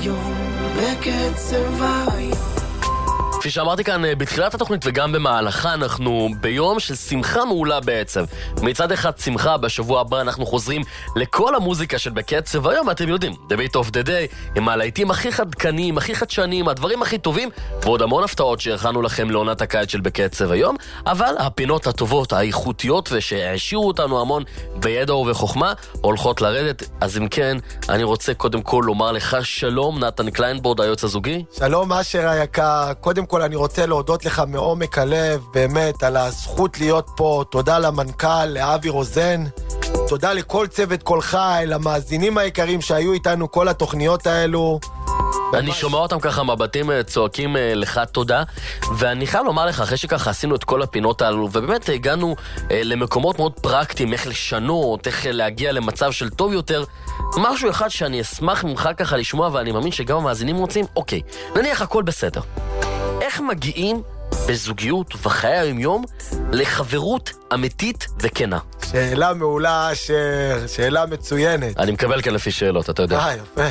היום, בקצב היום. כפי שאמרתי כאן בתחילת התוכנית וגם במהלכה, אנחנו ביום של שמחה מעולה בעצם. מצד אחד שמחה, בשבוע הבא אנחנו חוזרים לכל המוזיקה של בקצב היום, אתם יודעים, The Beat of the Day, עם הלהיטים הכי חדכניים, הכי חדשניים, הדברים הכי טובים, ועוד המון הפתעות שהכנו לכם לעונת הקיץ של בקצב היום, אבל הפינות הטובות, האיכותיות ושהעשירו אותנו המון בידע ובחוכמה, הולכות לרדת. אז אם כן, אני רוצה קודם כל לומר לך שלום, נתן קליינבורד, היועץ הזוגי. שלום אשר היקר, קודם כל אני רוצה להודות לך מעומק הלב, באמת, על הזכות להיות פה. תודה למנכ"ל, לאבי רוזן. תודה לכל צוות כל חי, למאזינים היקרים שהיו איתנו כל התוכניות האלו. אני שומע אותם ככה מבטים צועקים לך תודה, ואני חייב לומר לך, אחרי שככה עשינו את כל הפינות האלו, ובאמת הגענו למקומות מאוד פרקטיים, איך לשנות, איך להגיע למצב של טוב יותר, משהו אחד שאני אשמח ממך ככה לשמוע, ואני מאמין שגם המאזינים רוצים, אוקיי, נניח הכל בסדר. איך מגיעים בזוגיות ובחיי היום-יום לחברות אמיתית וכנה? שאלה מעולה, שאלה מצוינת. אני מקבל כאן לפי שאלות, אתה יודע. יפה.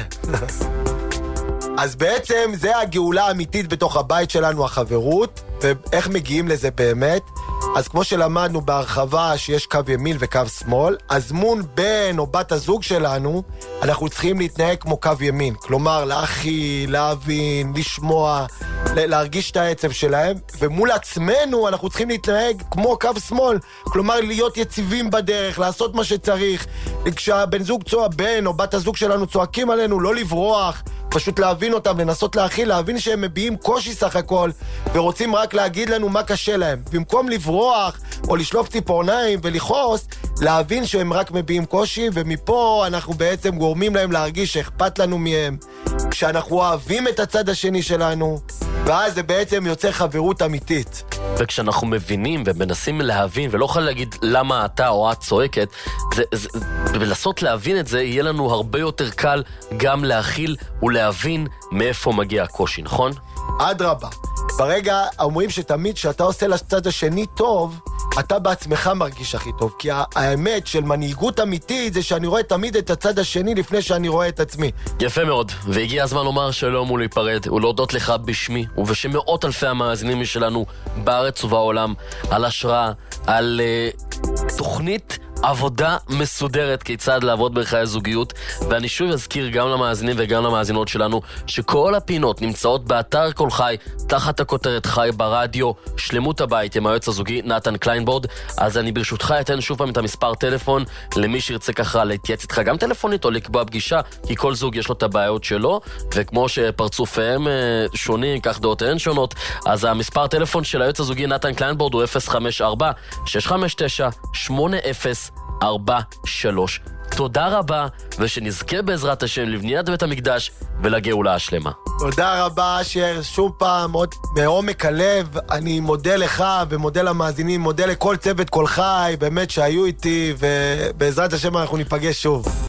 אז בעצם זה הגאולה האמיתית בתוך הבית שלנו, החברות, ואיך מגיעים לזה באמת. אז כמו שלמדנו בהרחבה שיש קו ימין וקו שמאל, אז מול בן או בת הזוג שלנו, אנחנו צריכים להתנהג כמו קו ימין. כלומר, להכיל, להבין, לשמוע, להרגיש את העצב שלהם, ומול עצמנו אנחנו צריכים להתנהג כמו קו שמאל. כלומר, להיות יציבים בדרך, לעשות מה שצריך. כשהבן זוג בן או בת הזוג שלנו צועקים עלינו, לא לברוח, פשוט להבין אותם, לנסות להכיל, להבין שהם מביעים קושי סך הכל, ורוצים רק להגיד לנו מה קשה להם. במקום לברוח או לשלוף ציפורניים ולחוס, להבין שהם רק מביעים קושי, ומפה אנחנו בעצם גורמים להם להרגיש שאכפת לנו מהם, כשאנחנו אוהבים את הצד השני שלנו, ואז זה בעצם יוצא חברות אמיתית. וכשאנחנו מבינים ומנסים להבין, ולא יכול להגיד למה אתה או את צועקת, ולנסות להבין את זה, יהיה לנו הרבה יותר קל גם להכיל ולהבין מאיפה מגיע הקושי, נכון? אדרבה. ברגע אומרים שתמיד שאתה עושה לצד השני טוב, אתה בעצמך מרגיש הכי טוב, כי האמת של מנהיגות אמיתית זה שאני רואה תמיד את הצד השני לפני שאני רואה את עצמי. יפה מאוד, והגיע הזמן לומר שלום ולהיפרד, ולהודות לך בשמי ובשם מאות אלפי המאזינים שלנו בארץ ובעולם, על השראה, על תוכנית עבודה מסודרת כיצד לעבוד בחיי זוגיות. ואני שוב אזכיר גם למאזינים וגם למאזינות שלנו שכל הפינות נמצאות באתר כל חי תחת הכותרת חי ברדיו שלמות הבית עם היועץ הזוגי נתן קליינבורד. אז אני ברשותך אתן שוב פעם את המספר טלפון למי שירצה ככה להתייעץ איתך גם טלפונית או לקבוע פגישה, כי כל זוג יש לו את הבעיות שלו, וכמו שפרצופיהם שונים כך דעותיהן שונות, אז המספר טלפון של היועץ הזוגי נתן קליינבורד הוא 054-659-8043. תודה רבה, ושנזכה בעזרת השם לבניית בית המקדש ולגאולה השלמה. תודה רבה אשר, שוב פעם, עוד מעומק הלב, אני מודה לך ומודה למאזינים, מודה לכל צוות כל חי, באמת שהיו איתי, ובעזרת השם אנחנו ניפגש שוב.